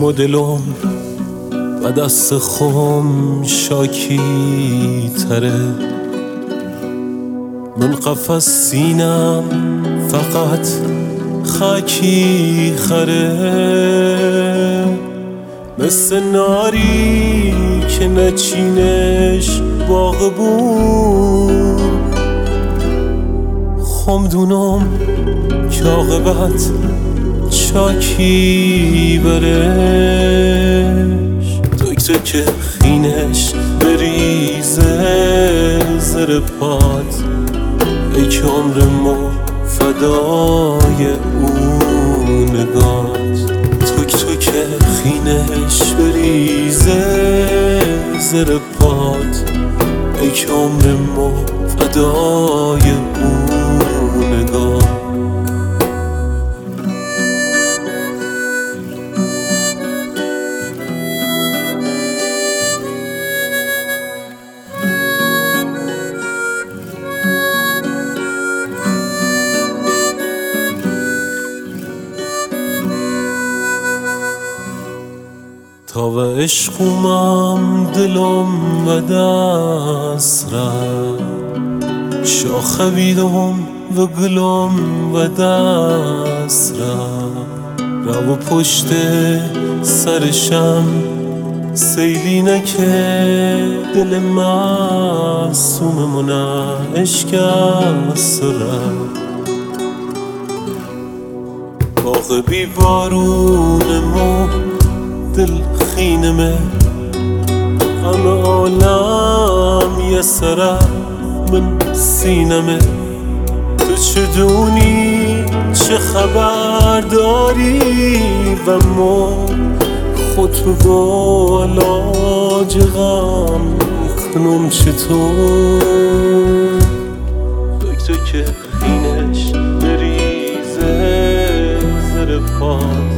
مدلم و دست خم شاکی تره، من قفس سینم فقط خاکی خره، مثل ناری که نچینش باغ بود، خمدونم که عاقبت چاکی برش، دکتر که خینش بریزه زر پات، ای که عمرمو فدای اون نگات، تو که خینش بریزه زر پات، ای که عمرمو فدای اون نگات. تا و عشقومم دلم و دست رفت، شاخه بیدم و گلم و دست رفت، رو پشت سرشم سیلی نکه، دل معصوممون اشکست رفت، باغ بی بارونمو دل خینمه، همه عالم یه سره من سینمه، تو چه دونی چه خبر داری و ما خود با علاج غم کنم چطور، دکتر که خینش بریزه زر پات،